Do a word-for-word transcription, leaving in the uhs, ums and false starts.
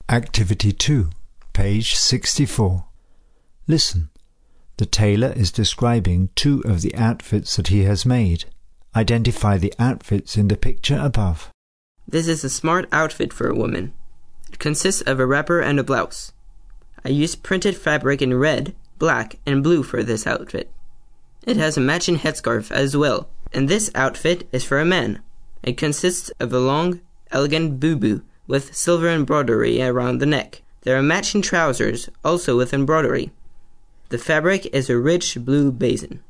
Activity two, page sixty-four. Listen. The tailor is describing two of the outfits that he has made. Identify the outfits in the picture above. This is a smart outfit for a woman. It consists of a wrapper and a blouse. I used printed fabric in red, black, and blue for this outfit. It has a matching headscarf as well, and this outfit is for a man. It consists of a long, elegant bubu with silver embroidery around the neck. There are matching trousers, also with embroidery. The fabric is a rich blue basin.